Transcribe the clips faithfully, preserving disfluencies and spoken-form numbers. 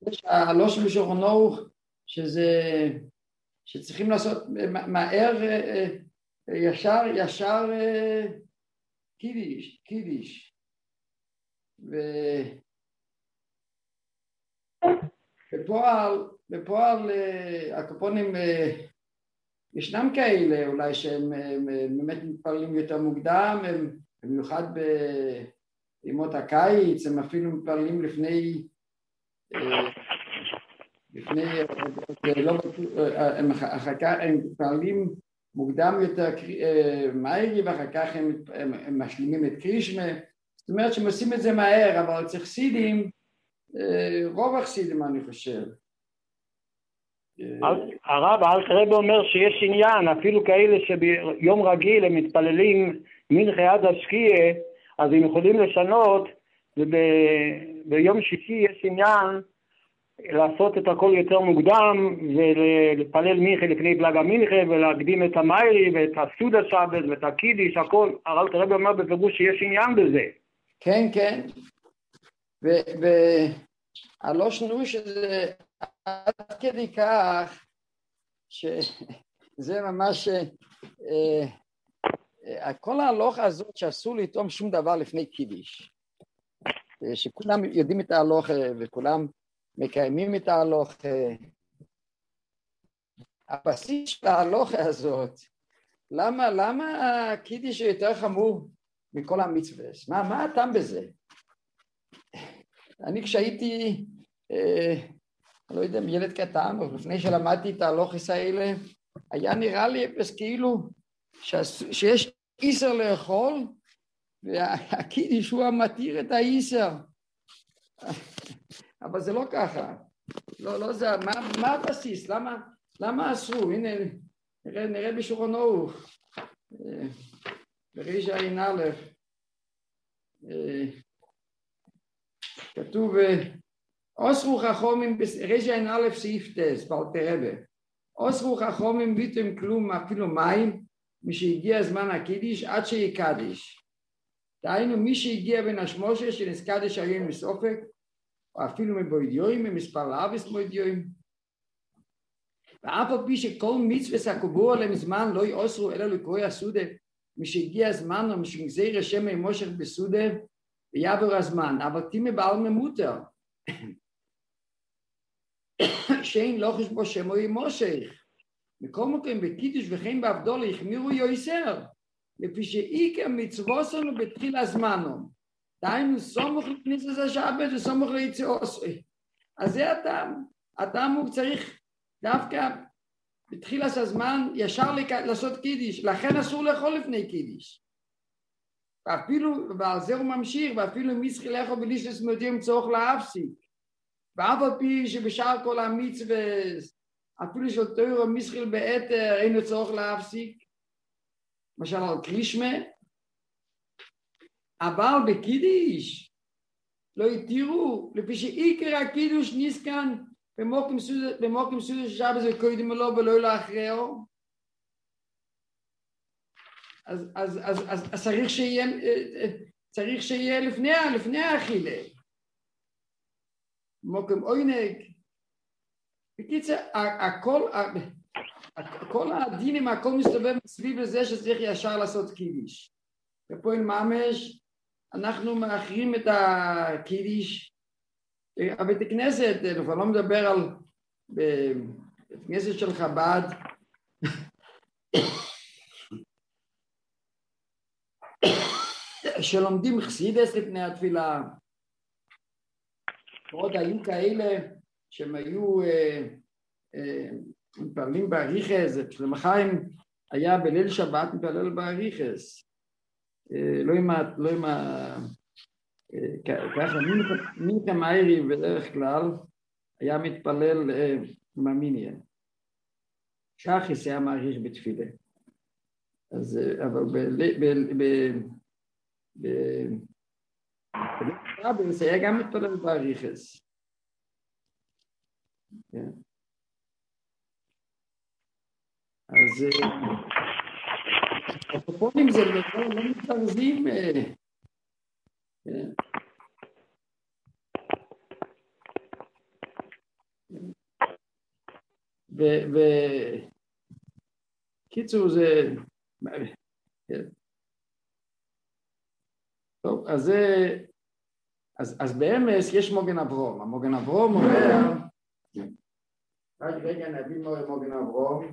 יש הלוש בשולחן ערוך, שזה, שצריכים לעשות מהר, ישר, ישר קידיש, קידיש. ו... בפועל, בפועל הקופונים ישנם כאלה, אולי שהם באמת מתפללים יותר מוקדם, הם במיוחד בימות הקיץ, הם אפילו מתפללים לפני, לפני, לא, הם אחר כך, הם מתפללים מוקדם יותר מהירי, ואחר כך הם, הם, הם משלימים את קרישמה, זאת אומרת שהם עושים את זה מהר, אבל צריך סידים, רוב החסידים אני חושב. הרב, הרב אומר שיש עניין, אפילו כאלה שביום רגיל הם מתפללים מנחה עד השקיעה, אז הם יכולים לשנות, וביום שישי יש עניין לעשות את הכל יותר מוקדם, ולפלל מנחה לפני בלג המנחה, ולהקדים את המיירי ואת הסעודה שבת ואת הקידיש, הכל. הרב אומר בפירוש שיש עניין בזה. כן, כן. והלא שנו שזה עד כדי כך שזה ממש כל ההלוכה הזאת שאסור לטעום שום דבר לפני קידיש, שכולם יודעים את ההלוכה וכולם מקיימים את ההלוכה. הבסיס של ההלוכה הזאת, למה למה הקידיש יותר חמור מכל המצוות? מה מה הטעם בזה? אני כשהייתי, אה, לא יודע, ילד קטן, או לפני שלמדתי את ההלוכות האלה, היה נראה לי אפס כאילו שיש איסר לאכול, והקידיש הוא המתיר את האיסר. אבל זה לא ככה. לא, לא זה, מה, מה הבסיס? למה, למה אסרו? הנה, נראה, נראה בשולחן ערוך. בריש עין א', כתוב, אוסרו חכמים, ריש עין א' סעיף טס, באלתר רבי, אוסרו חכמים ביטם כלום אפילו מים, מי שהגיע הזמן הקידיש עד שיקדיש. דהיינו, מי שהגיע בין השמושה שנסקדש היום מסופק, או אפילו מבוידיועים, ממספר לאביס מבוידיועים. ואף על פי שכל מצוות הקבוע להם זמן לא יאוסרו אלא לקרוא הסעודה, מי שהגיע הזמן או מי שמגזיר השם ממושך בסעודה, ויעבור הזמן, אבל תימא בעל ממותר. שאין לא חשבו שמו ימושך. מכל מקום בקידוש וכן בהבדולה יחמירו יויסר, לפי שעיקר מצווסנו בתחיל הזמנו. דהיינו סומך לכניסת השבת וסומך ליציאוס. אז זה הטעם. הטעם הוא צריך דווקא בתחילת הזמן ישר לעשות קידיש, לכן אסור לאכול לפני קידיש. ואפילו, ועל זה הוא ממשיך, ואפילו אם יצחי לאכול בלישס מודיעים צורך להפסיק. ואף על פי שבשאר כל המצוות, אפילו של תורה מסחיל באתר, אין צורך להפסיק. למשל על קרישמה. אבל בקידיש לא יתירו, לפי שעיקר הקידוש נסכן במוקים סעודה של שבת זה קודם לו ולא לאחריו. אז אז אז אז אז צריך שיהיה צריך שיהיה לפני לפני האכילה. מוקים עונג. בקיצור, הכל כל הדינים, הכל מסתובב סביב לזה שצריך ישר לעשות קידיש. ופה עם ממש אנחנו מאחרים את הקידיש. הבית הכנסת, אני לא מדבר על בית הכנסת של חב"ד, שלומדים חסידס לפני התפילה. עוד היו כאלה שהם היו מתפללים באריכס, שלמה חיים היה בליל שבת מתפלל באריכס. לא עם ה... לא עם ה... ככה, מינכה מאירי בדרך כלל היה מתפלל עם המיניה. שחס היה מעריך בתפילה. אז, אבל ב... ב... ב... זה היה גם מתפלל באריכס. אז הפופונים זה לא מתפרזים. וקיצור זה... טוב, אז זה... אז, אז באמס יש מוגן אברום. המוגן אברום אומר... רק רגע נבין מה מוגן אברום.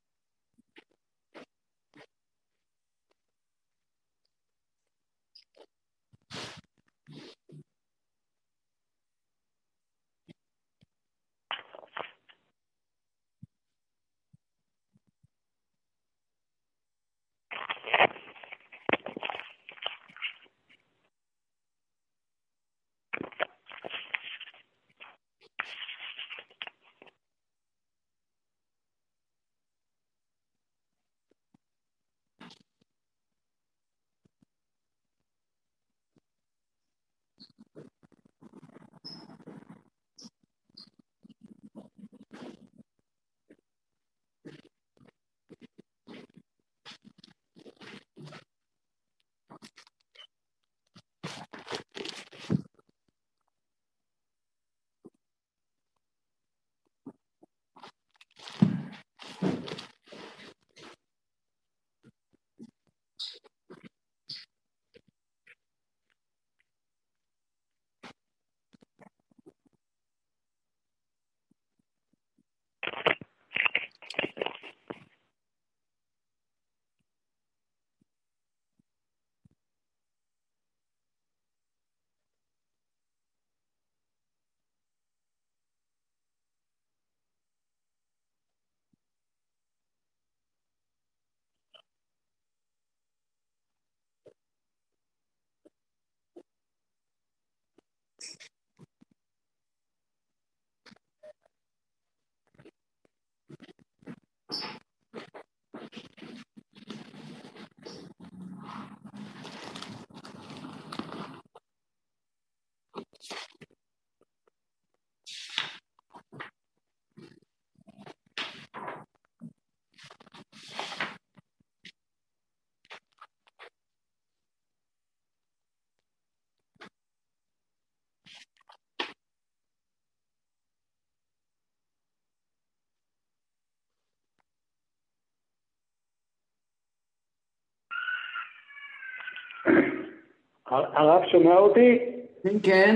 הרב שומע אותי? כן, כן.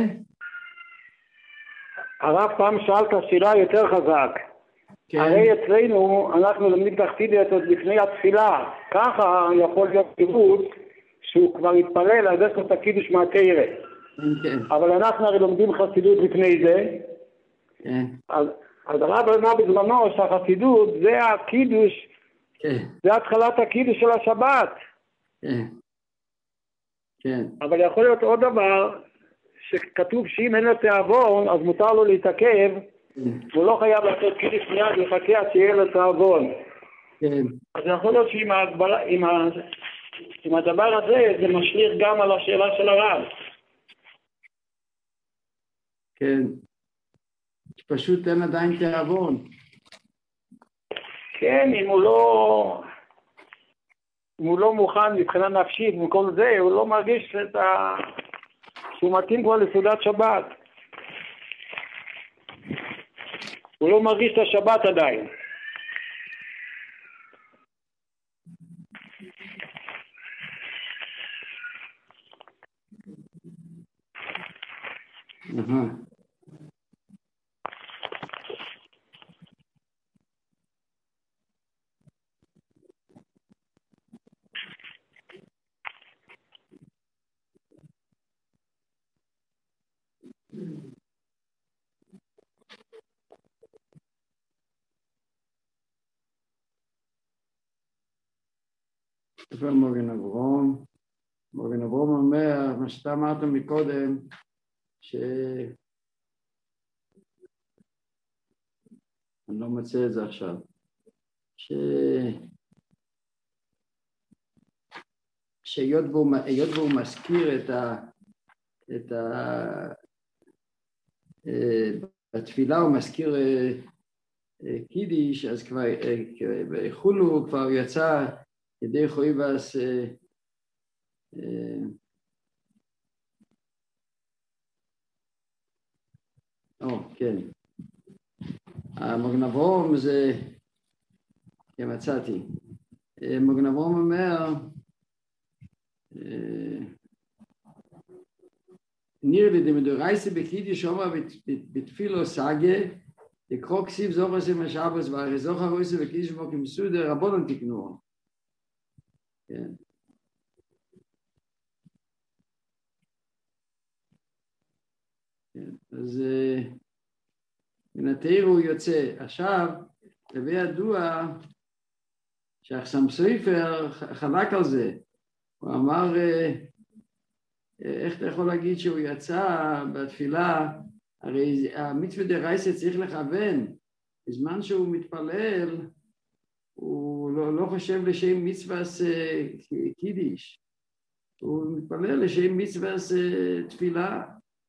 הרב פעם שאלת שאלה יותר חזק. כן. הרי אצלנו אנחנו לומדים תחתידות עוד לפני התפילה. ככה יכול להיות קיבוץ שהוא כבר התפלל על זה לעשות הקידוש מהתורה. כן. אבל אנחנו הרי לומדים חסידות לפני זה. כן. אז, אז הרב אמר בזמנו שהחסידות זה הקידוש, כן. זה התחלת הקידוש של השבת. כן. כן. אבל יכול להיות עוד דבר, שכתוב שאם אין לו תיאבון, אז מותר לו להתעכב, הוא לא חייב לעשות קידוש מיד, לחכה עד שיהיה לו תיאבון. כן. אז יכול להיות שעם ההגבלה, עם, ה, עם הדבר הזה, זה משליך גם על השאלה של הרב. כן. פשוט אין עדיין תיאבון. כן, אם הוא לא... אם הוא לא מוכן מבחינה נפשית וכל זה, הוא לא מרגיש את ה... שהוא מתאים כבר לסעודת שבת. הוא לא מרגיש את השבת עדיין. אהה. איפה מוגן אברום? מוגן אברום אומר, מה שאתה אמרת מקודם, ש... אני לא מצא את זה עכשיו, ש... שהיות והוא, והוא מזכיר את ה... את ה... בתפילה הוא מזכיר קידיש, אז כבר בחולו כבר יצא ידי חויבס, או, כן. מגן אברהם זה, כן, מצאתי, מגן אברהם אומר, ניר לי דמדורייסה בקידיש אומר בתפילו סגה, לקרוא כסיב זוכר זה משאבוס והרי זוכר רויסה וקידיש מוקים מסודר, רבונן תקנו. כן. אז מן התאיר הוא יוצא. עכשיו, להביא ידוע שהחסם סופר חלק על זה. הוא אמר, איך אתה יכול להגיד שהוא יצא בתפילה, הרי המצווה דרייסה צריך לכוון. בזמן שהוא מתפלל, הוא לא, לא חושב לשם מצווה קידיש. הוא מתפלל לשם מצווה תפילה.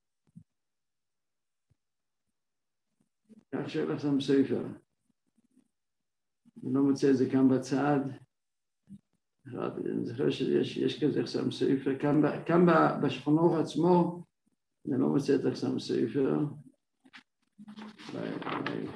כך שואל החסם סופר. אני לא מוצא את זה כאן בצד. אני זוכר שיש יש כזה החסם סופר. כאן, כאן בשכונות עצמו, אני לא מוצא את החסם סופר. ביי, ביי.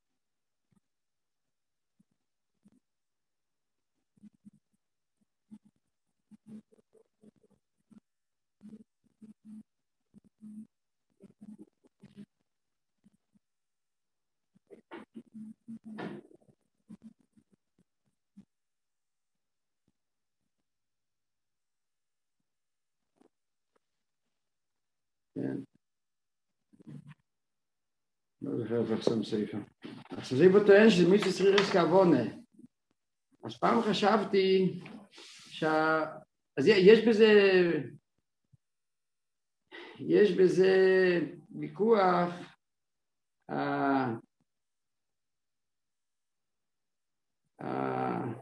כן. לא זוכר איפה חסם סופר. עכשיו זה בטוען שזה מישהו שצריך כוונה. אז פעם חשבתי שה... אז יש בזה... יש בזה ויכוח אה... אה...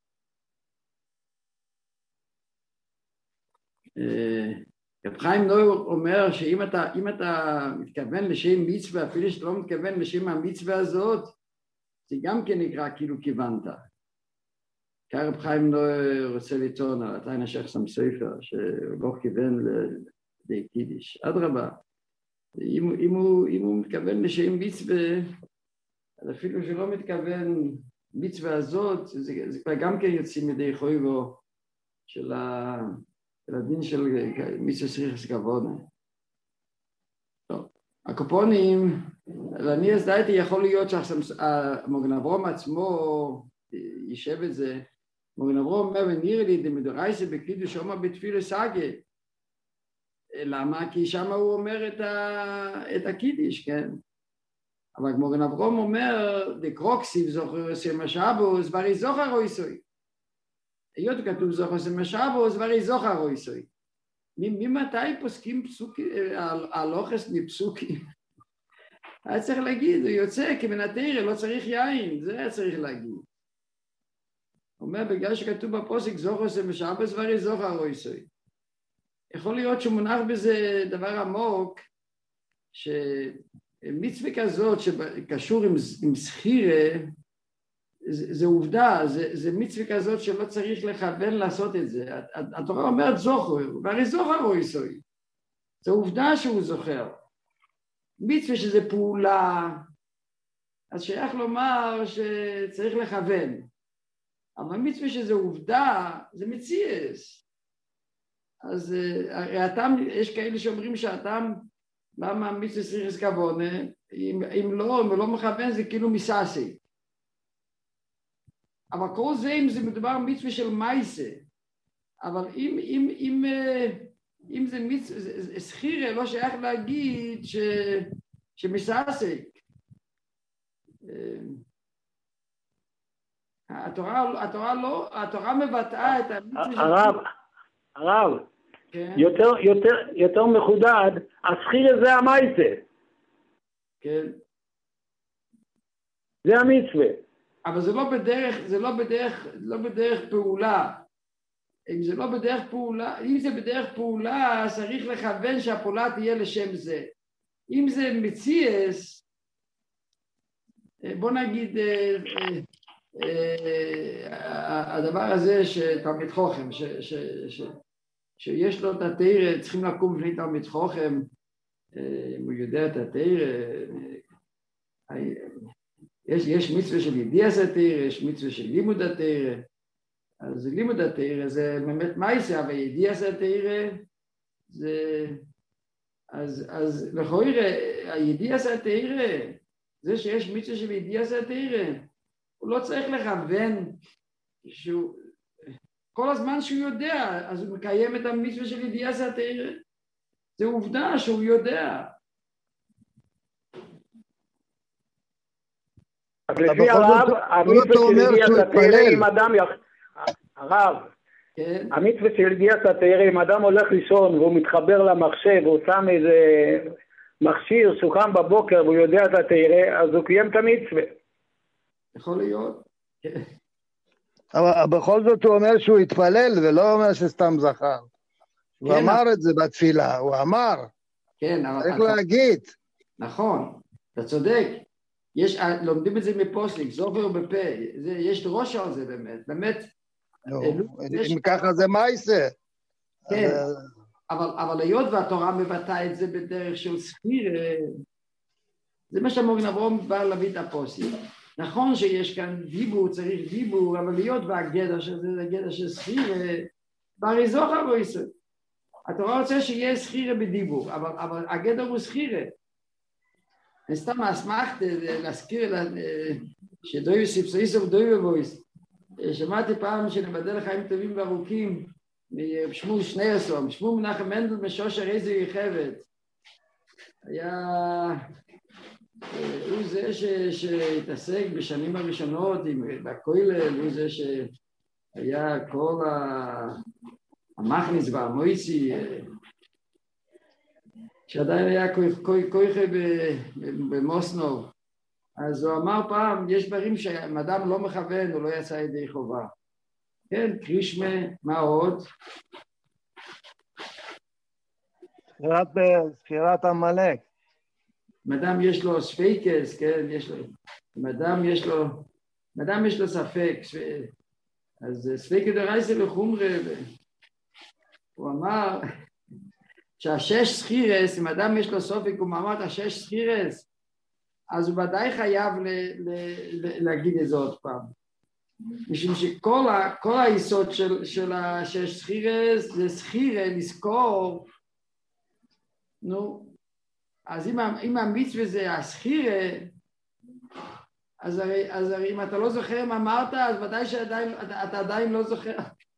אה... רב חיים נאור אומר שאם אתה, אם אתה מתכוון לשם מצווה, אפילו שאתה לא מתכוון לשם המצווה הזאת, זה גם כן נקרא כאילו כיוונת. כי רב חיים נאור רוצה לטעון על התיין השייך שם סופר, שהוא לא כיוון לקידיש. אדרבה, אם, אם, הוא, אם הוא מתכוון לשם מצווה, אז אפילו שלא מתכוון מצווה הזאת, זה, זה כבר גם כן יוצאים ידי חויבו של ה... לדין של מצווה שריך כוונה. טוב, הקופונים, אני אז דייתי יכול להיות שהמגן אברהם עצמו יישב את זה, מגן אברהם אומר, ונראה לי דמדורייסה בקידוש אומר בתפילה סגה. למה? כי שם הוא אומר את, ה, את הקידיש, כן? אבל מגן אברהם אומר, דקרוקסיב זוכר שמשאבוס, ברי זוכר או איסוי. היות כתוב זוכר שמשאבוס, ברי זוכר או איסוי. ממתי פוסקים פסוקים, הלוחס מפסוקים? היה צריך להגיד, הוא יוצא כמנתרא, לא צריך יין, זה היה צריך להגיד. הוא אומר, בגלל שכתוב בפוסק זוכר שמשאבוס, ברי זוכר או איסוי. יכול להיות שמונח בזה דבר עמוק, שמצווה כזאת שקשור עם, עם סחירה, זה, זה עובדה, זה, זה מצווה כזאת שלא צריך לכוון לעשות את זה. התורה אומרת זוכר, והרי זוכר הוא איסוי. זה עובדה שהוא זוכר. מצווה שזה פעולה, אז שייך לומר שצריך לכוון. אבל מצווה שזה עובדה, זה מציאס. אז הרי אתם, יש כאלה שאומרים שאתם, למה מצווה צריך כוונה, אם, אם לא, אם לא מכוון זה כאילו מססי. אבל כל זה אם זה מדובר מצווה של מייסה, אבל אם, אם, אם, אם זה מצווה, סחירה לא שייך להגיד ש, שמססי. התורה, התורה לא, התורה מבטאה את המצווה. הרב, הרב. יותר, יותר, יותר מחודד, הסחיר זה המייסה. כן. זה המצווה. אבל זה לא בדרך, זה לא בדרך, לא בדרך פעולה. אם זה לא בדרך פעולה, אם זה בדרך פעולה, צריך לכוון שהפעולה תהיה לשם זה. אם זה מציאס, בוא נגיד, הדבר הזה שתלמיד חוכם, ש, ש, ש, שיש לו את התורה, צריכים לקום לפני תלמיד חוכם, אם הוא יודע את התורה, יש, יש מצווה של ידיעת התורה, יש מצווה של לימוד התורה. אז לימוד התורה זה באמת מייסה, אבל ידיעת התורה זה... אז, אז לכאורה, הידיעת התורה, זה שיש מצווה של ידיעת התורה, הוא לא צריך לכוון שהוא... כל הזמן שהוא יודע, אז הוא מקיים את המצווה של ידיעת התורה. זה עובדה שהוא יודע. אז לפי הרב, המצווה של ידיעת התורה, אם אדם הרב, המצווה של ידיעת התורה, אם אדם הולך לישון והוא מתחבר למחשב, והוא שם איזה מכשיר שהוא קם בבוקר והוא יודע את התורה, אז הוא קיים את המצווה. יכול להיות. אבל בכל זאת הוא אומר שהוא התפלל, ולא אומר שסתם זכר. הוא כן, אמר את זה בתפילה, הוא אמר. כן, אבל... צריך להגיד. נכון, אתה צודק. יש, לומדים את זה מפוסליק, זוכר בפה. זה, יש ראש על זה באמת, באמת. לא, יש... אם ככה זה מייסה. כן, אבל, אבל היות והתורה מבטאה את זה בדרך של ספיר, זה מה שהמוגן אברום בא להביא את הפוסליק. נכון שיש כאן דיבור, צריך דיבור, אבל להיות והגדר שזה זה גדר של סחירה, ברי זוכר בו ישראל. התורה רוצה שיהיה סחירה בדיבור, אבל, אבל הגדר הוא סחירה. אני סתם אשמח להזכיר שדוי סיפסויסוב דוי ובויס. שמעתי פעם שנבדל לחיים טובים וארוכים, משמור שניירסום, שמור מנחם מנדל משושר איזו יחבת. היה... הוא זה שהתעסק בשנים הראשונות בכולל, הוא זה שהיה כל המכניס והמויסי, שעדיין היה כויכה במוסנוב. אז הוא אמר פעם, יש דברים שאם אדם לא מכוון, הוא לא יצא ידי חובה. כן, קרישמה, מה עוד? ספירת המלאק. אם אדם יש לו ספיקס, כן, יש לו, אם אדם יש לו, אם אדם יש לו ספק, אז ספיקה דרייסה לחומרה, הוא אמר שהשש סחירס, אם אדם יש לו סופק, הוא אמר את השש סחירס, אז הוא ודאי חייב ל, ל, ל, להגיד את זה עוד פעם. משום שכל ה, כל היסוד של, של השש סחירס, זה סחירה, לזכור, נו, אז אם, אם המצווה זה הסחירה, אז הרי, אז הרי אם אתה לא זוכר מה אמרת, אז ודאי שעדיין, אתה, אתה עדיין לא זוכר.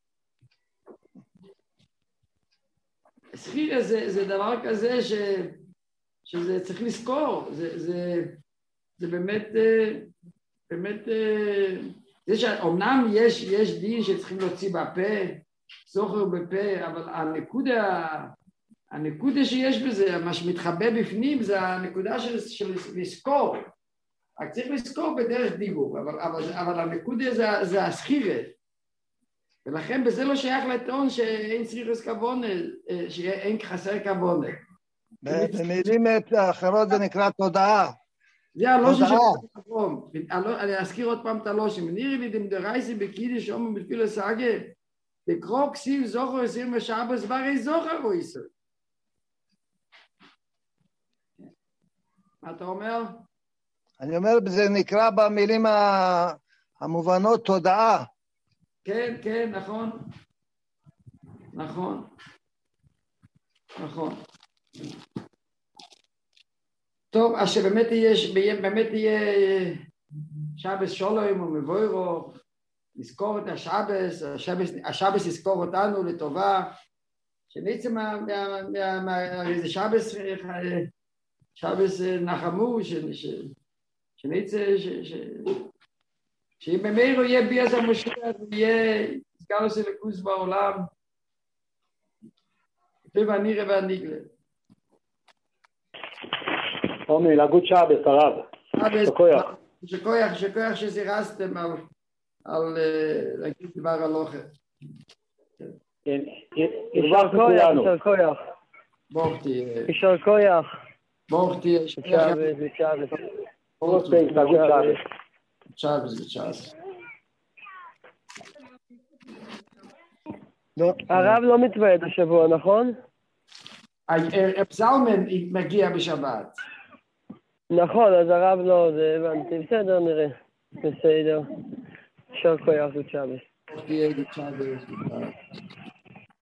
סחירה זה, זה דבר כזה ש, שזה צריך לזכור, זה, זה, זה באמת, באמת, זה שאומנם יש, יש דין שצריכים להוציא בפה, זוכר בפה, אבל הנקודה, הנקודה שיש בזה, מה שמתחבא בפנים, זה הנקודה של, של לזכור. רק צריך לזכור בדרך דיבור, אבל, אבל, אבל הנקודה זה, זה הסחירה. ולכן בזה לא שייך לטעון שאין צריכוס כוונה, שאין חסר כוונה. במילים אחרות זה נקרא תודעה. זה הלושן של הפרום. אני אזכיר עוד פעם את הלושן. מנירי לי דמדרייסי בקידיש אומו בתפילה סגה, לקרוא כסיב זוכר עשרים ושבס ברי זוכר או ישראל. מה אתה אומר? אני אומר, זה נקרא במילים המובנות תודעה. כן, כן, נכון. נכון. נכון. טוב, אז שבאמת יהיה, באמת יהיה שבס שולום ומבוירו, נזכור את השבס, השבס, השבס יזכור אותנו לטובה, שנצא מה, מה, מה, מה, זה שבס, שבס נחמו, שנצא, ש... שאם במהירו יהיה ביאס המשיח, ויהיה סגלו של לקוס בעולם, כתוב הנירה והניגלה. עומי, לגוד שבס, הרב. שכוייח. שכוייח, שכוייח שזירסתם על, על להגיד דבר הלוכה. כן, ישר כוייח, ישר כוייח. בורתי. ישר כוייח. בורתי. שבס, שבס. בורתי, לגוד שבס. שבס ושבס. הרב לא מתוועד השבוע, נכון? הפסלמן מגיע בשבת. נכון, אז הרב לא, זה הבנתי. בסדר, נראה. בסדר. יישר כוח, זאת שבס. תהיה גדשה ויש לך.